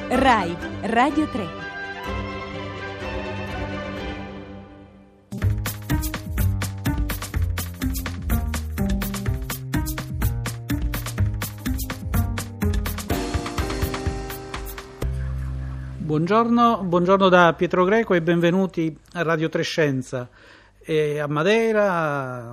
Rai Radio 3. Buongiorno da Pietro Greco e benvenuti a Radio 3 Scienza. A Madeira,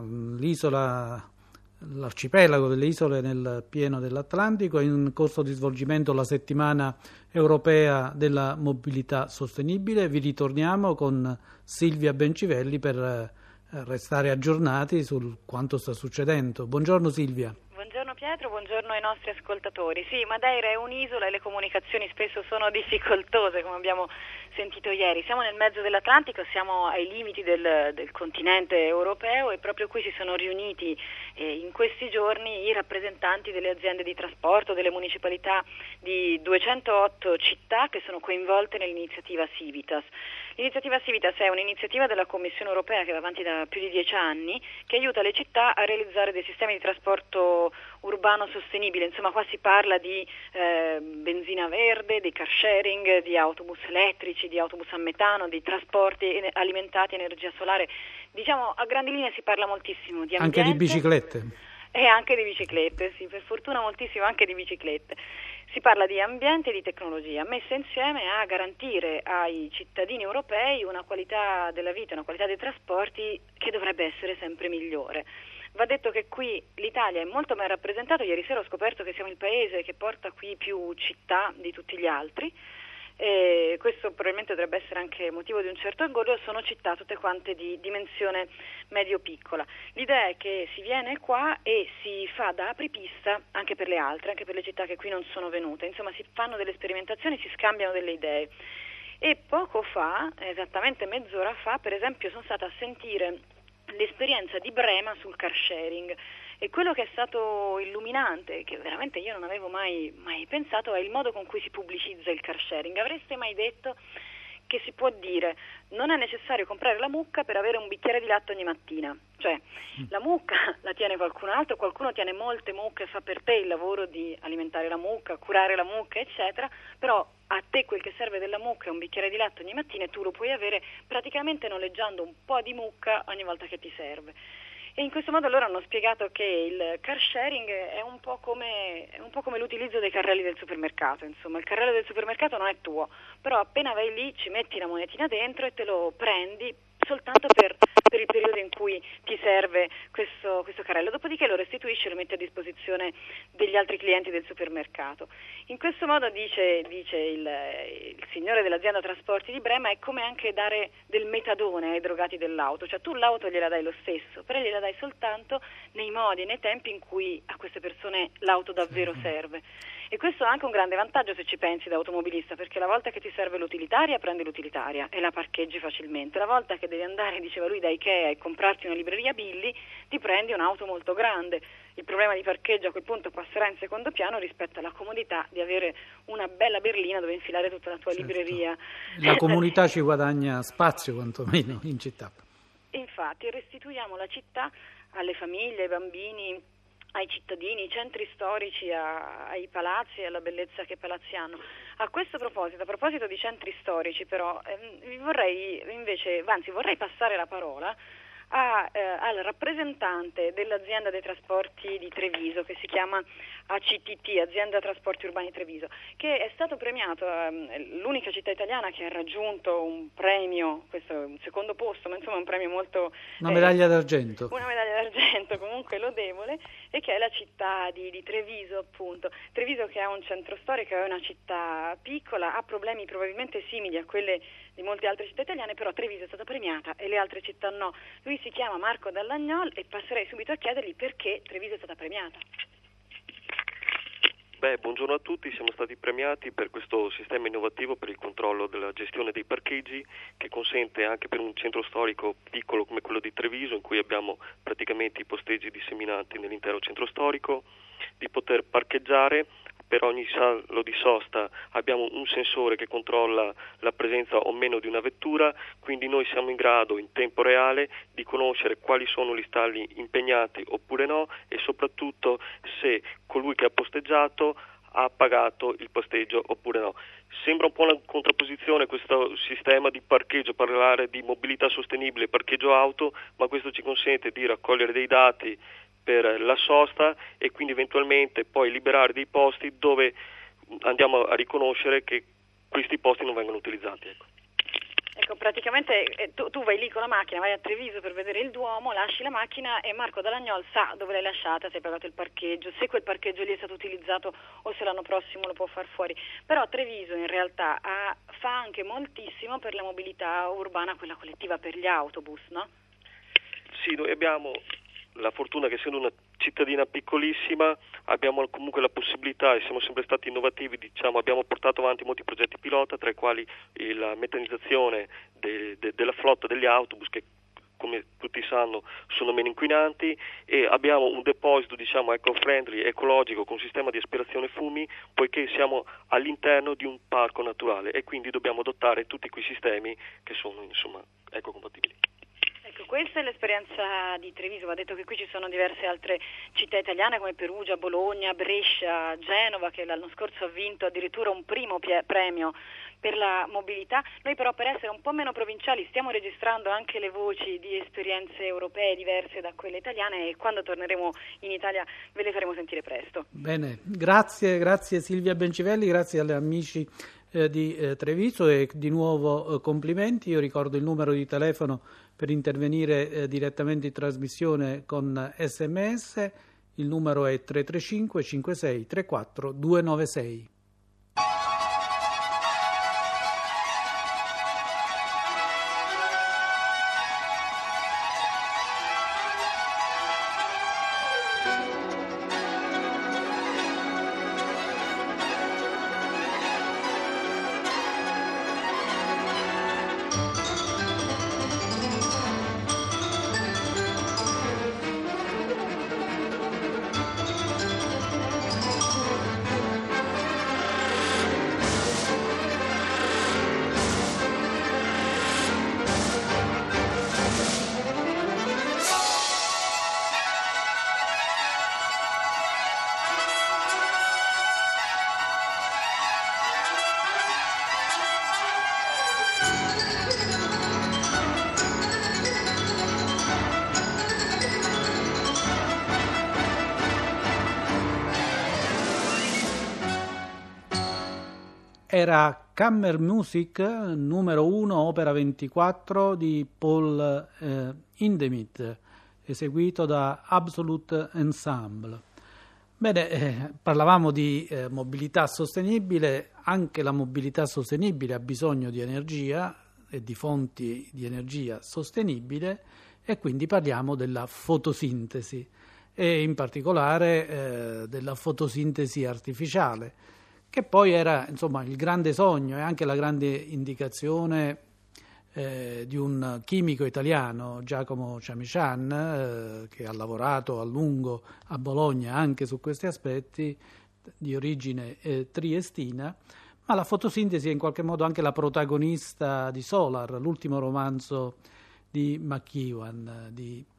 l'arcipelago delle isole nel pieno dell'Atlantico, è in corso di svolgimento la settimana europea della mobilità sostenibile. Vi ritorniamo con Silvia Bencivelli per restare aggiornati su quanto sta succedendo. Buongiorno Silvia. Buongiorno Pietro, buongiorno ai nostri ascoltatori. Sì, Madeira è un'isola e le comunicazioni spesso sono difficoltose, come abbiamo sentito ieri. Siamo nel mezzo dell'Atlantico, siamo ai limiti del continente europeo e proprio qui si sono riuniti in questi giorni i rappresentanti delle aziende di trasporto, delle municipalità di 208 città che sono coinvolte nell'iniziativa Civitas. L'iniziativa Civitas è un'iniziativa della Commissione europea che va avanti da più di 10 anni, che aiuta le città a realizzare dei sistemi di trasporto urbano sostenibile. Insomma, qua si parla di benzina verde, di car sharing, di autobus elettrici, di autobus a metano, di trasporti alimentati a energia solare. Diciamo, a grandi linee si parla moltissimo di ambiente. Anche di biciclette. E anche di biciclette, sì, per fortuna moltissimo anche di biciclette. Si parla di ambiente e di tecnologia, messe insieme a garantire ai cittadini europei una qualità della vita, una qualità dei trasporti che dovrebbe essere sempre migliore. Va detto che qui l'Italia è molto ben rappresentata. Ieri sera ho scoperto che siamo il paese che porta qui più città di tutti gli altri. E questo probabilmente dovrebbe essere anche motivo di un certo orgoglio. Sono città tutte quante di dimensione medio-piccola. L'idea è che si viene qua e si fa da apripista anche per le altre, anche per le città che qui non sono venute. Insomma, si fanno delle sperimentazioni, si scambiano delle idee. E poco fa, esattamente mezz'ora fa, per esempio, sono stata a sentire l'esperienza di Brema sul car sharing. E quello che è stato illuminante, che veramente io non avevo mai pensato, è il modo con cui si pubblicizza il car sharing. Avreste mai detto che si può dire non è necessario comprare la mucca per avere un bicchiere di latte ogni mattina? Cioè, la mucca la tiene qualcun altro, qualcuno tiene molte mucche e fa per te il lavoro di alimentare la mucca, curare la mucca, eccetera, però a te quel che serve della mucca è un bicchiere di latte ogni mattina e tu lo puoi avere praticamente noleggiando un po' di mucca ogni volta che ti serve. E in questo modo loro hanno spiegato che il car sharing è un po' come l'utilizzo dei carrelli del supermercato. Insomma, il carrello del supermercato non è tuo, però appena vai lì ci metti la monetina dentro e te lo prendi soltanto per il periodo in cui ti serve questo carrello, dopodiché lo restituisci e lo metti a disposizione degli altri clienti del supermercato. In questo modo, dice il signore dell'azienda trasporti di Brema, è come anche dare del metadone ai drogati dell'auto, cioè tu l'auto gliela dai lo stesso, però gliela dai soltanto nei modi e nei tempi in cui a queste persone l'auto davvero serve. E questo è anche un grande vantaggio se ci pensi da automobilista, perché la volta che ti serve l'utilitaria prendi l'utilitaria e la parcheggi facilmente. La volta che devi andare, diceva lui, da Ikea e comprarti una libreria Billy, ti prendi un'auto molto grande. Il problema di parcheggio a quel punto passerà in secondo piano rispetto alla comodità di avere una bella berlina dove infilare tutta la tua libreria. La comunità ci guadagna spazio quantomeno in città. Infatti restituiamo la città alle famiglie, ai bambini, ai cittadini, ai centri storici, ai palazzi e alla bellezza che i palazzi hanno. A proposito di centri storici però, vorrei passare la parola al rappresentante dell'azienda dei trasporti di Treviso, che si chiama ACTT, Azienda Trasporti Urbani Treviso, che è stato premiato, l'unica città italiana che ha raggiunto un premio, questo è un secondo posto, ma insomma un premio molto... Una medaglia d'argento. Una medaglia d'argento comunque lodevole, e che è la città di Treviso, appunto. Treviso, che ha un centro storico, è una città piccola, ha problemi probabilmente simili a quelle di molte altre città italiane, però Treviso è stata premiata e le altre città no. Lui si chiama Marco Dallagnol e passerei subito a chiedergli perché Treviso è stata premiata. Buongiorno a tutti, siamo stati premiati per questo sistema innovativo per il controllo della gestione dei parcheggi, che consente anche per un centro storico piccolo come quello di Treviso, in cui abbiamo praticamente i posteggi disseminati nell'intero centro storico, di poter parcheggiare. Per ogni stallo di sosta abbiamo un sensore che controlla la presenza o meno di una vettura, quindi noi siamo in grado in tempo reale di conoscere quali sono gli stalli impegnati oppure no, e soprattutto se colui che ha posteggiato ha pagato il posteggio oppure no. Sembra un po' una contrapposizione questo sistema di parcheggio, parlare di mobilità sostenibile, parcheggio auto, ma questo ci consente di raccogliere dei dati per la sosta e quindi eventualmente poi liberare dei posti dove andiamo a riconoscere che questi posti non vengono utilizzati. Ecco, praticamente tu vai lì con la macchina, vai a Treviso per vedere il Duomo, lasci la macchina e Marco Dalagnol sa dove l'hai lasciata, se hai pagato il parcheggio, se quel parcheggio lì è stato utilizzato o se l'anno prossimo lo può far fuori. Però Treviso in realtà fa anche moltissimo per la mobilità urbana, quella collettiva, per gli autobus, no? Sì, noi abbiamo la fortuna che essendo una cittadina piccolissima abbiamo comunque la possibilità e siamo sempre stati innovativi, abbiamo portato avanti molti progetti pilota, tra i quali la metanizzazione della flotta degli autobus che come tutti sanno sono meno inquinanti, e abbiamo un deposito eco-friendly, ecologico, con sistema di aspirazione fumi, poiché siamo all'interno di un parco naturale e quindi dobbiamo adottare tutti quei sistemi che sono ecocompatibili. Ecco, questa è l'esperienza di Treviso. Va detto che qui ci sono diverse altre città italiane come Perugia, Bologna, Brescia, Genova, che l'anno scorso ha vinto addirittura un primo premio per la mobilità. Noi però, per essere un po' meno provinciali, stiamo registrando anche le voci di esperienze europee diverse da quelle italiane e quando torneremo in Italia ve le faremo sentire presto. Bene, grazie Silvia Bencivelli, grazie agli amici di Treviso e di nuovo complimenti. Io ricordo il numero di telefono per intervenire direttamente in trasmissione con SMS, il numero è 335 56 34 296. Era Kammermusik numero 1, opera 24 di Paul Hindemith, eseguito da Absolute Ensemble. Bene, parlavamo di mobilità sostenibile. Anche la mobilità sostenibile ha bisogno di energia e di fonti di energia sostenibile, e quindi parliamo della fotosintesi e in particolare della fotosintesi artificiale, che poi era il grande sogno e anche la grande indicazione di un chimico italiano, Giacomo Ciamician, che ha lavorato a lungo a Bologna anche su questi aspetti, di origine triestina. Ma la fotosintesi è in qualche modo anche la protagonista di Solar, l'ultimo romanzo di McEwan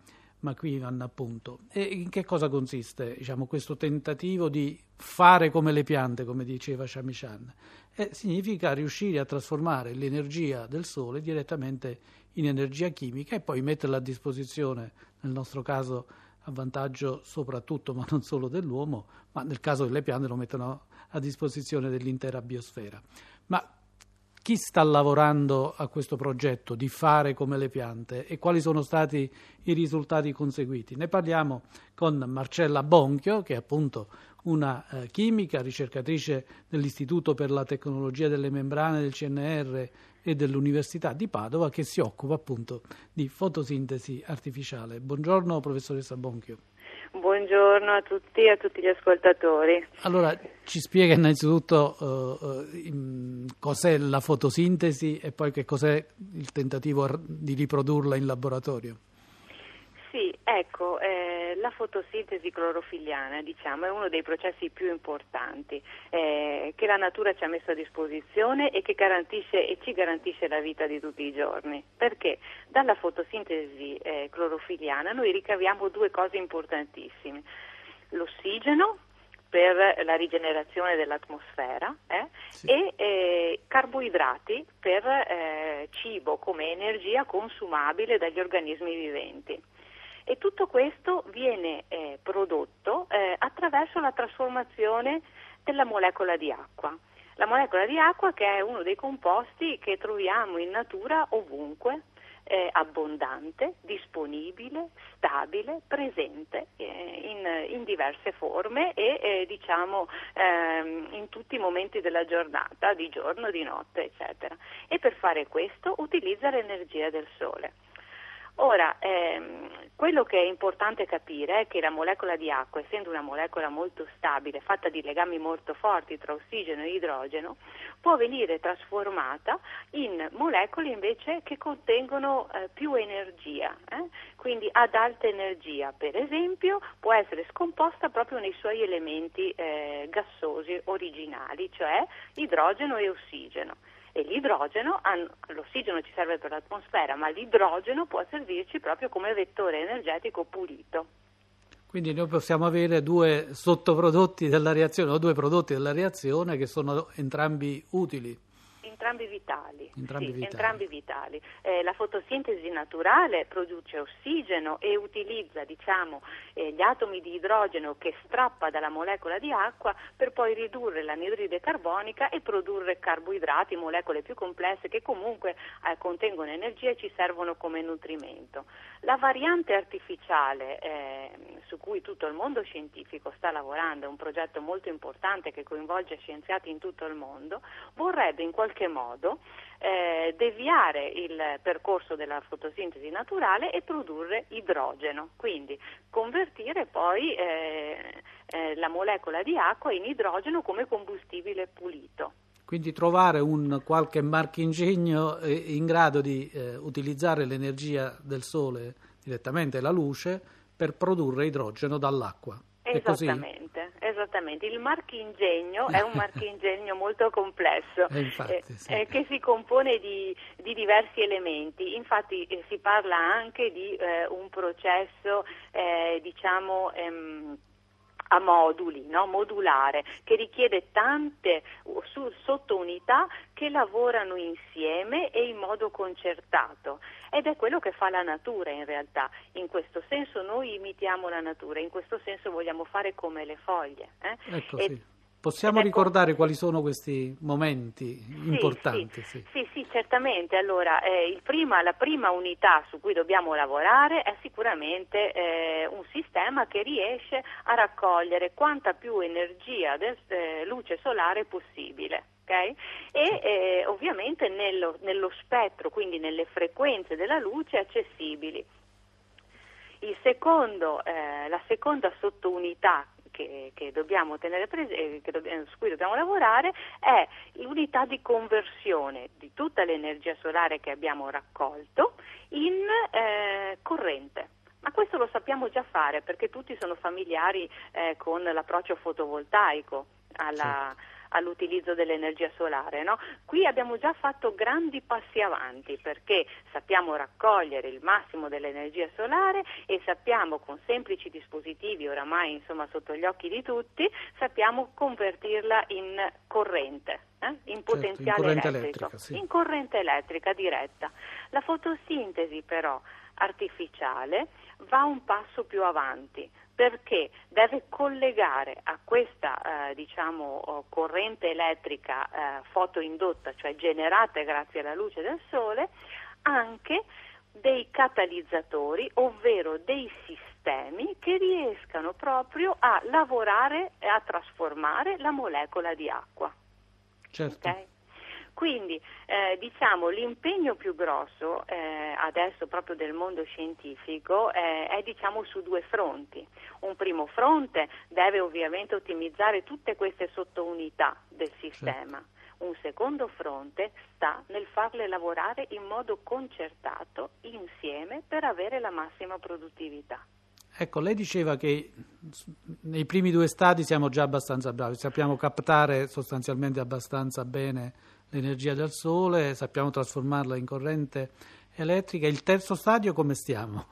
appunto. E in che cosa consiste questo tentativo di fare come le piante, come diceva Ciamician? Significa riuscire a trasformare l'energia del sole direttamente in energia chimica e poi metterla a disposizione, nel nostro caso a vantaggio soprattutto, ma non solo dell'uomo, ma nel caso delle piante lo mettono a disposizione dell'intera biosfera. Ma chi sta lavorando a questo progetto di fare come le piante e quali sono stati i risultati conseguiti? Ne parliamo con Marcella Bonchio, che è appunto una chimica, ricercatrice dell'Istituto per la tecnologia delle membrane del CNR e dell'Università di Padova, che si occupa appunto di fotosintesi artificiale. Buongiorno professoressa Bonchio. Buongiorno a tutti e a tutti gli ascoltatori. Allora, ci spiega innanzitutto cos'è la fotosintesi e poi che cos'è il tentativo di riprodurla in laboratorio? Sì, ecco, la fotosintesi clorofilliana, è uno dei processi più importanti che la natura ci ha messo a disposizione e che ci garantisce la vita di tutti i giorni. Perché dalla fotosintesi clorofilliana noi ricaviamo due cose importantissime: l'ossigeno per la rigenerazione dell'atmosfera sì. e carboidrati per cibo come energia consumabile dagli organismi viventi. E tutto questo viene prodotto attraverso la trasformazione della molecola di acqua. La molecola di acqua, che è uno dei composti che troviamo in natura ovunque, abbondante, disponibile, stabile, presente in diverse forme e in tutti i momenti della giornata, di giorno, di notte, eccetera. E per fare questo utilizza l'energia del sole. Ora, quello che è importante capire è che la molecola di acqua, essendo una molecola molto stabile, fatta di legami molto forti tra ossigeno e idrogeno, può venire trasformata in molecole invece che contengono più energia, quindi ad alta energia. Per esempio, può essere scomposta proprio nei suoi elementi gassosi originali, cioè idrogeno e ossigeno. E l'ossigeno ci serve per l'atmosfera, ma l'idrogeno può servirci proprio come vettore energetico pulito. Quindi noi possiamo avere due sottoprodotti della reazione o due prodotti della reazione che sono entrambi utili. Entrambi vitali. Entrambi vitali. La fotosintesi naturale produce ossigeno e utilizza, gli atomi di idrogeno che strappa dalla molecola di acqua per poi ridurre l'anidride carbonica e produrre carboidrati, molecole più complesse che comunque contengono energia e ci servono come nutrimento. La variante artificiale su cui tutto il mondo scientifico sta lavorando, è un progetto molto importante che coinvolge scienziati in tutto il mondo, vorrebbe in qualche modo deviare il percorso della fotosintesi naturale e produrre idrogeno, quindi convertire poi la molecola di acqua in idrogeno come combustibile pulito. Quindi trovare un qualche marchingegno in grado di utilizzare l'energia del sole direttamente, la luce, per produrre idrogeno dall'acqua. Esattamente. Il marchingegno è un marchingegno molto complesso sì. Che si compone di diversi elementi. Infatti si parla anche di un processo a moduli, modulare, che richiede tante sottounità che lavorano insieme e in modo concertato. Ed è quello che fa la natura in realtà. In questo senso noi imitiamo la natura, in questo senso vogliamo fare come le foglie. Ecco, sì. Possiamo ricordare quali sono questi momenti importanti? Sì, certamente. Allora, la prima unità su cui dobbiamo lavorare è sicuramente un sistema che riesce a raccogliere quanta più energia luce solare possibile. Okay? E ovviamente nello spettro, quindi nelle frequenze della luce accessibili. La seconda sottounità che dobbiamo tenere su cui dobbiamo lavorare è l'unità di conversione di tutta l'energia solare che abbiamo raccolto in corrente. Ma questo lo sappiamo già fare perché tutti sono familiari con l'approccio fotovoltaico all'utilizzo dell'energia solare, no? Qui abbiamo già fatto grandi passi avanti perché sappiamo raccogliere il massimo dell'energia solare e sappiamo con semplici dispositivi oramai sotto gli occhi di tutti, sappiamo convertirla in corrente. In potenziale elettrico, in corrente elettrica diretta. La fotosintesi però artificiale va un passo più avanti perché deve collegare a questa corrente elettrica fotoindotta, cioè generata grazie alla luce del sole, anche dei catalizzatori, ovvero dei sistemi che riescano proprio a lavorare e a trasformare la molecola di acqua. Certo. Okay? Quindi l'impegno più grosso adesso proprio del mondo scientifico è su due fronti. Un primo fronte deve ovviamente ottimizzare tutte queste sottounità del sistema. Certo. Un secondo fronte sta nel farle lavorare in modo concertato insieme per avere la massima produttività. Ecco, lei diceva che nei primi due stadi siamo già abbastanza bravi, sappiamo captare sostanzialmente abbastanza bene l'energia del sole, sappiamo trasformarla in corrente elettrica. Il terzo stadio come stiamo?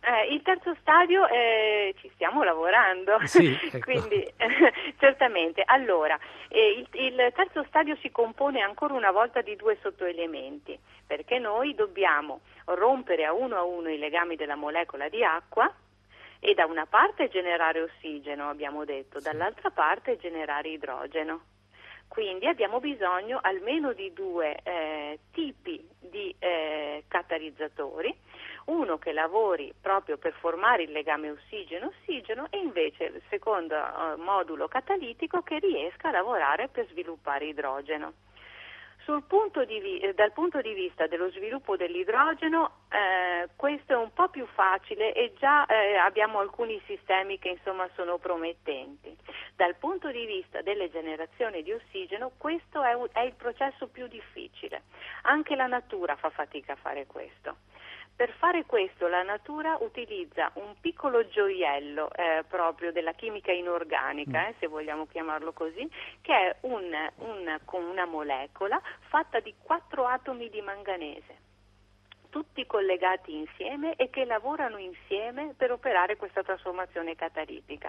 Il terzo stadio ci stiamo lavorando, sì, ecco. Quindi certamente. Allora, il terzo stadio si compone ancora una volta di 2 sottoelementi, perché noi dobbiamo rompere a uno i legami della molecola di acqua e da una parte generare ossigeno, abbiamo detto, dall'altra parte generare idrogeno. Quindi abbiamo bisogno almeno di 2 tipi di catalizzatori, uno che lavori proprio per formare il legame ossigeno-ossigeno e invece il secondo modulo catalitico che riesca a lavorare per sviluppare idrogeno. Dal punto di vista dello sviluppo dell'idrogeno, questo è un po' più facile e già abbiamo alcuni sistemi che insomma sono promettenti. Dal punto di vista delle generazioni di ossigeno, questo è il processo più difficile. Anche la natura fa fatica a fare questo. Per fare questo la natura utilizza un piccolo gioiello proprio della chimica inorganica, se vogliamo chiamarlo così, che è una molecola fatta di 4 atomi di manganese, tutti collegati insieme e che lavorano insieme per operare questa trasformazione catalitica.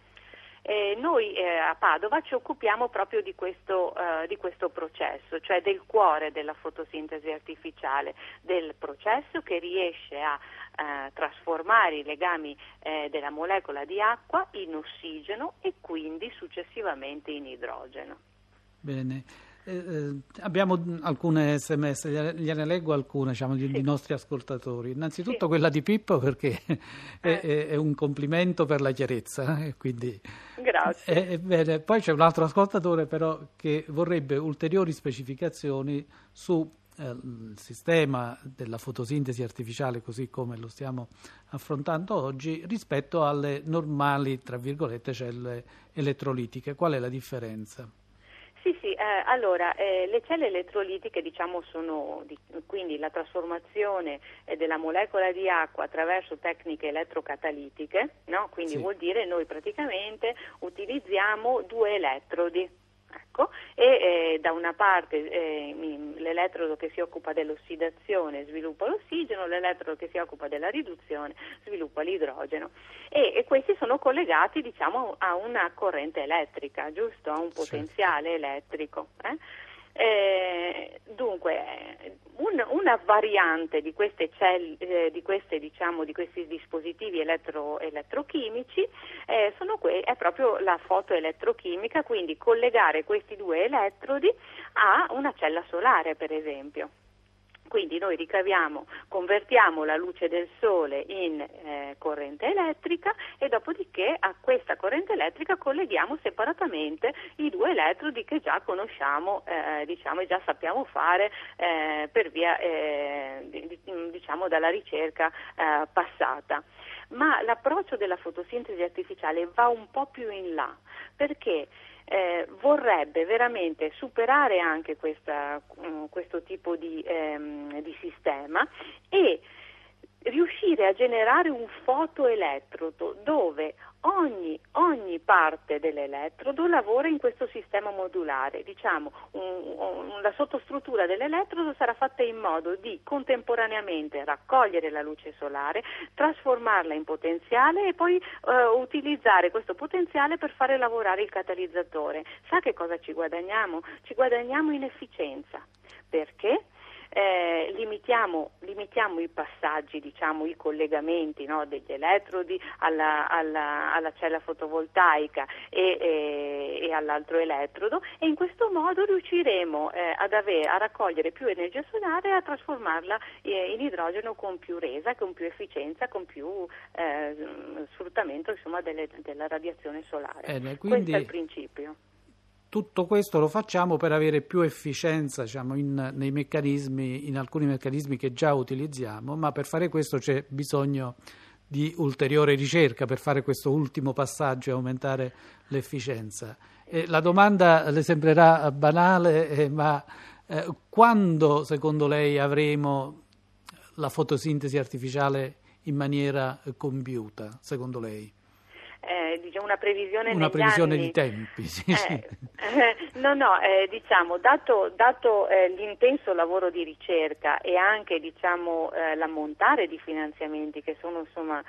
Noi a Padova ci occupiamo proprio di questo processo, cioè del cuore della fotosintesi artificiale, del processo che riesce a trasformare i legami della molecola di acqua in ossigeno e quindi successivamente in idrogeno. Bene. Abbiamo alcune SMS, gliene leggo alcune, diciamo, Sì. di nostri ascoltatori. Innanzitutto Sì. quella di Pippo, perché è un complimento per la chiarezza, quindi Grazie. bene. Poi c'è un altro ascoltatore però che vorrebbe ulteriori specificazioni su il sistema della fotosintesi artificiale così come lo stiamo affrontando oggi rispetto alle normali, tra virgolette, cellule elettrolitiche. Qual è la differenza? Sì, allora le celle elettrolitiche sono quindi la trasformazione della molecola di acqua attraverso tecniche elettrocatalitiche, no? Quindi sì. Vuol dire noi praticamente utilizziamo 2 elettrodi. Ecco, e da una parte l'elettrodo che si occupa dell'ossidazione sviluppa l'ossigeno, l'elettrodo che si occupa della riduzione sviluppa l'idrogeno e questi sono collegati a una corrente elettrica, giusto? A un potenziale elettrico. Dunque una variante di queste celle, di questi dispositivi elettrochimici è proprio la fotoelettrochimica, quindi collegare questi 2 elettrodi a una cella solare, per esempio. Quindi noi convertiamo la luce del sole in corrente elettrica e dopodiché a questa corrente elettrica colleghiamo separatamente i 2 elettrodi che già conosciamo, e già sappiamo fare per via dalla ricerca passata. Ma l'approccio della fotosintesi artificiale va un po' più in là, perché vorrebbe veramente superare anche questo tipo di sistema e riuscire a generare un fotoelettrodo dove ogni parte dell'elettrodo lavora in questo sistema modulare. La sottostruttura dell'elettrodo sarà fatta in modo di contemporaneamente raccogliere la luce solare, trasformarla in potenziale e poi utilizzare questo potenziale per fare lavorare il catalizzatore. Sa che cosa ci guadagniamo? Ci guadagniamo in efficienza. Perché? Limitiamo i passaggi, i collegamenti, no, degli elettrodi alla cella fotovoltaica e all'altro elettrodo e in questo modo riusciremo a raccogliere più energia solare e a trasformarla in idrogeno con più resa, con più efficienza, con più sfruttamento della radiazione solare. Quindi... Questo è il principio. Tutto questo lo facciamo per avere più efficienza, nei meccanismi, in alcuni meccanismi che già utilizziamo, ma per fare questo c'è bisogno di ulteriore ricerca per fare questo ultimo passaggio e aumentare l'efficienza. La domanda le sembrerà banale, ma quando secondo lei avremo la fotosintesi artificiale in maniera compiuta, secondo lei? diciamo una previsione una previsione anni, di tempi, sì. Diciamo, dato l'intenso lavoro di ricerca e anche diciamo l'ammontare di finanziamenti che sono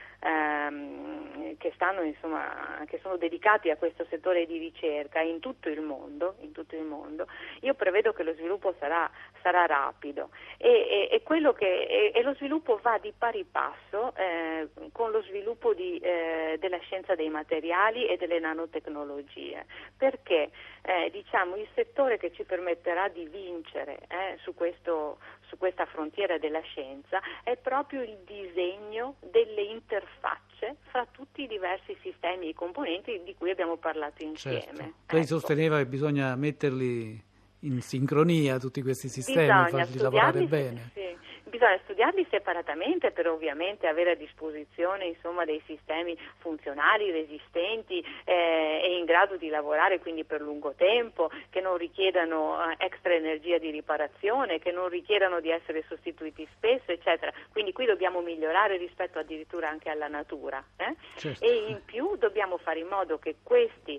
che sono dedicati a questo settore di ricerca in tutto il mondo, io prevedo che lo sviluppo sarà rapido e lo sviluppo va di pari passo con lo sviluppo della scienza dei materiali e delle nanotecnologie, perché diciamo il settore che ci permetterà di vincere su questa frontiera della scienza è proprio il disegno delle interfacce fra tutti i diversi sistemi e componenti di cui abbiamo parlato insieme. Certo. Lei sosteneva che bisogna metterli in sincronia tutti questi sistemi, farli lavorare bene. Sì. Bisogna studiarli separatamente per ovviamente avere a disposizione dei sistemi funzionali, resistenti e in grado di lavorare quindi per lungo tempo, che non richiedano extra energia di riparazione, che non richiedano di essere sostituiti spesso, eccetera. Quindi qui dobbiamo migliorare rispetto addirittura anche alla natura. Certo. E in più dobbiamo fare in modo che questi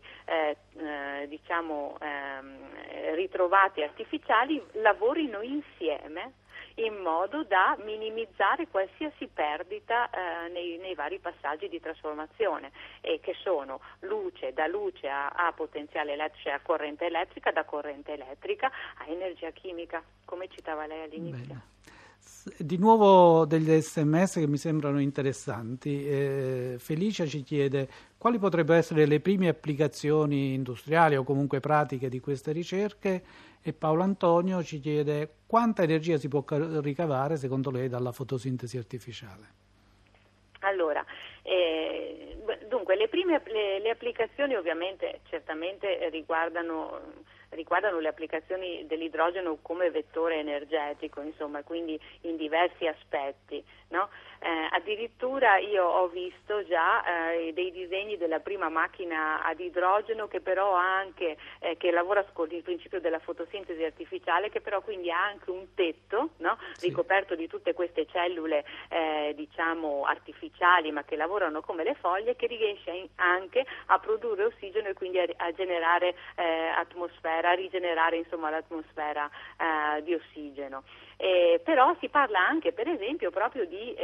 ritrovati artificiali lavorino insieme in modo da minimizzare qualsiasi perdita nei vari passaggi di trasformazione, che sono da luce a potenziale elettrico, a corrente elettrica, da corrente elettrica a energia chimica, come citava lei all'inizio. Bene. Di nuovo degli SMS che mi sembrano interessanti. Felicia ci chiede quali potrebbero essere le prime applicazioni industriali o comunque pratiche di queste ricerche, e Paolo Antonio ci chiede quanta energia si può ricavare secondo lei dalla fotosintesi artificiale. Allora, dunque le applicazioni ovviamente certamente riguardano le applicazioni dell'idrogeno come vettore energetico, quindi in diversi aspetti, no? Addirittura io ho visto già dei disegni della prima macchina ad idrogeno che però ha anche che lavora con il principio della fotosintesi artificiale, che però quindi ha anche un tetto, no? Sì. Ricoperto di tutte queste cellule artificiali, ma che lavorano come le foglie, che riesce anche a produrre ossigeno e quindi a generare atmosfera, a rigenerare l'atmosfera di ossigeno. Però si parla anche per esempio proprio di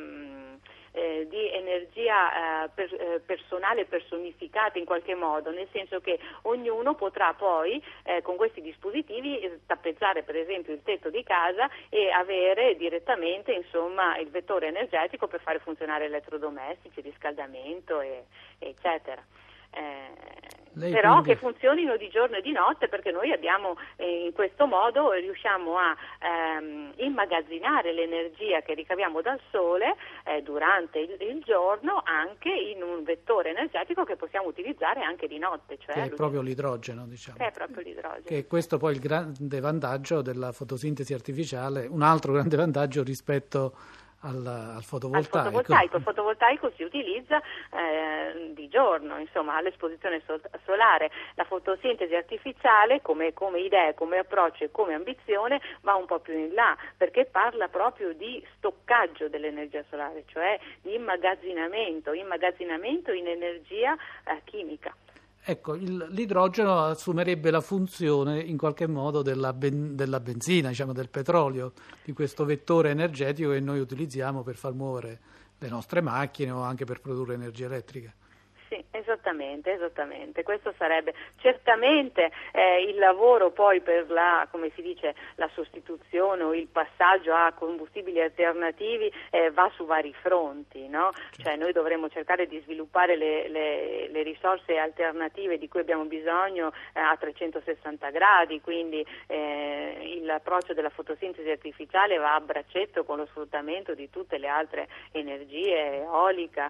energia personale personificata in qualche modo, nel senso che ognuno potrà poi con questi dispositivi tappezzare per esempio il tetto di casa e avere direttamente il vettore energetico per fare funzionare elettrodomestici, riscaldamento eccetera. Però che funzionino di giorno e di notte, perché noi abbiamo in questo modo riusciamo a immagazzinare l'energia che ricaviamo dal sole durante il giorno anche in un vettore energetico che possiamo utilizzare anche di notte, cioè che è proprio l'idrogeno, diciamo. Che è proprio l'idrogeno. Che è questo poi il grande vantaggio della fotosintesi artificiale, un altro grande vantaggio rispetto al fotovoltaico. Il fotovoltaico si utilizza di giorno, all'esposizione solare. La fotosintesi artificiale come idea, come approccio e come ambizione va un po' più in là, perché parla proprio di stoccaggio dell'energia solare, cioè di immagazzinamento in energia chimica. Ecco, l'idrogeno assumerebbe la funzione in qualche modo della benzina, del petrolio, di questo vettore energetico che noi utilizziamo per far muovere le nostre macchine o anche per produrre energia elettrica. Sì, esattamente. Questo sarebbe certamente il lavoro poi per la sostituzione o il passaggio a combustibili alternativi va su vari fronti, no? Certo. Cioè noi dovremo cercare di sviluppare le risorse alternative di cui abbiamo bisogno a 360 gradi, quindi l'approccio della fotosintesi artificiale va a braccetto con lo sfruttamento di tutte le altre energie, eolica,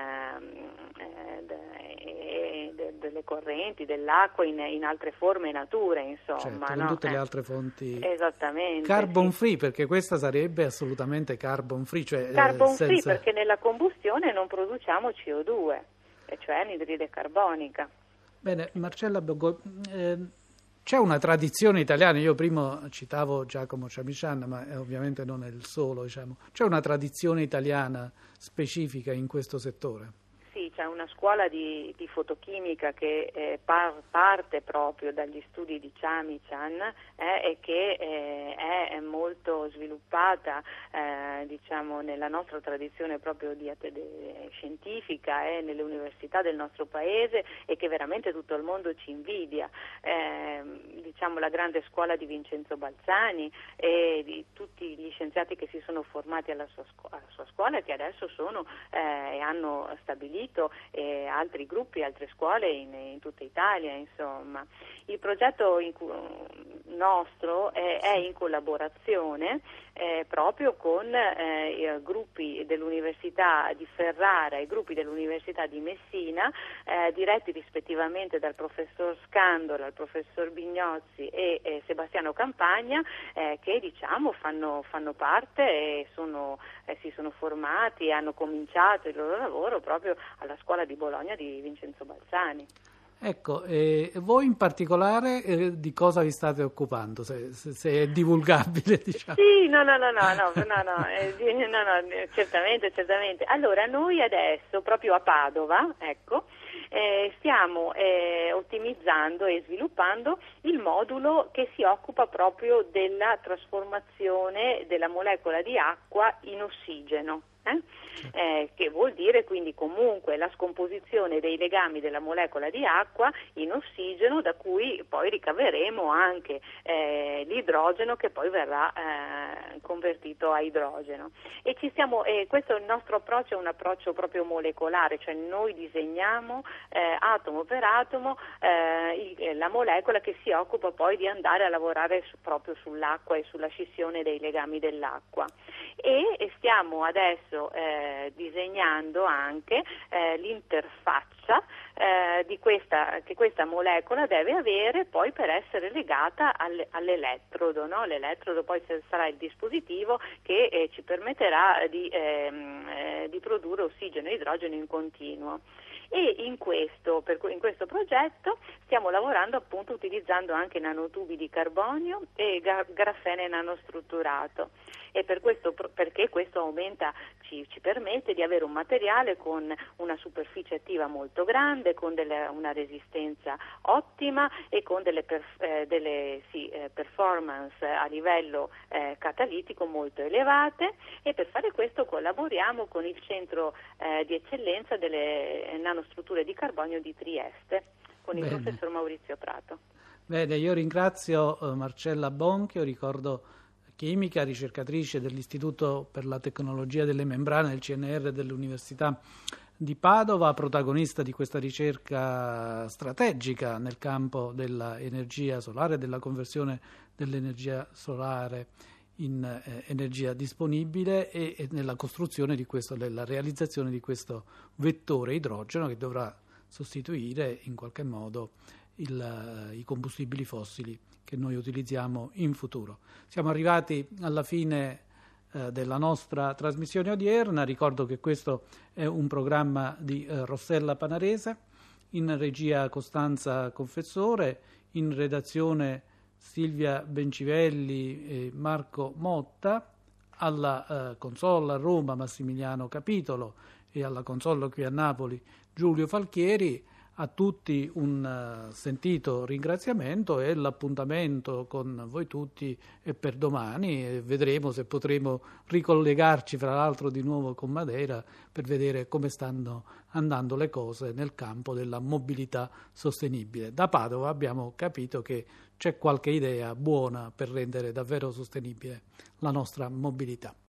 delle correnti, dell'acqua in altre forme e nature, Certo, in tutte le altre fonti. Esattamente. Carbon free, perché questa sarebbe assolutamente carbon free. Free perché nella combustione non produciamo CO2, cioè anidride carbonica. Bene, Marcella Boggo, c'è una tradizione italiana, io prima citavo Giacomo Ciamicianna, ma ovviamente non è il solo, c'è una tradizione italiana specifica in questo settore? Sì, c'è una scuola di fotochimica che parte proprio dagli studi di Chami-chan e che è molto sviluppata diciamo nella nostra tradizione proprio scientifica e nelle università del nostro paese, e che veramente tutto il mondo ci invidia. Diciamo la grande scuola di Vincenzo Balzani e di tutti gli scienziati che si sono formati alla sua scuola e che adesso sono e hanno stabilito altri gruppi, altre scuole in tutta Italia, insomma. Il progetto nostro è in collaborazione proprio con i gruppi dell'Università di Ferrara e gruppi dell'Università di Messina, diretti rispettivamente dal professor Scandola, al professor Bignozzi e Sebastiano Campagna, che diciamo fanno parte e si sono formati e hanno cominciato il loro lavoro proprio alla scuola di Bologna di Vincenzo Balzani. Ecco, voi in particolare di cosa vi state occupando, se è divulgabile, diciamo? Sì, no, certamente. Allora, noi adesso, proprio a Padova, ecco, stiamo ottimizzando e sviluppando il modulo che si occupa proprio della trasformazione della molecola di acqua in ossigeno. Che vuol dire quindi comunque la scomposizione dei legami della molecola di acqua in ossigeno, da cui poi ricaveremo anche l'idrogeno che poi verrà convertito a idrogeno. E questo il nostro approccio è un approccio proprio molecolare, cioè noi disegniamo atomo per atomo la molecola che si occupa poi di andare a lavorare proprio sull'acqua e sulla scissione dei legami dell'acqua. E stiamo adesso disegnando anche l'interfaccia che questa molecola deve avere poi per essere legata all'elettrodo, no? L'elettrodo poi sarà il dispositivo che ci permetterà di produrre ossigeno e idrogeno in continuo. E in questo progetto stiamo lavorando appunto utilizzando anche nanotubi di carbonio e grafene nanostrutturato, e perché questo ci permette di avere un materiale con una superficie attiva molto grande, con una resistenza ottima e con delle performance a livello catalitico molto elevate, e per fare questo collaboriamo con il centro di eccellenza delle nanostrutture di carbonio di Trieste, con il professor Maurizio Prato. Bene, io ringrazio Marcella Bonchio, ricordo chimica, ricercatrice dell'Istituto per la tecnologia delle membrane del CNR dell'Università di Padova, protagonista di questa ricerca strategica nel campo dell'energia solare, della conversione dell'energia solare in energia disponibile e nella costruzione di questo, nella realizzazione di questo vettore idrogeno che dovrà sostituire in qualche modo i combustibili fossili che noi utilizziamo in futuro. Siamo arrivati alla fine della nostra trasmissione odierna. Ricordo che questo è un programma di Rossella Panarese, in regia Costanza Confessore, in redazione Silvia Bencivelli e Marco Motta, alla console a Roma Massimiliano Capitolo e alla console qui a Napoli Giulio Falchieri. A tutti un sentito ringraziamento e l'appuntamento con voi tutti è per domani, e vedremo se potremo ricollegarci fra l'altro di nuovo con Madeira per vedere come stanno andando le cose nel campo della mobilità sostenibile. Da Padova abbiamo capito che c'è qualche idea buona per rendere davvero sostenibile la nostra mobilità.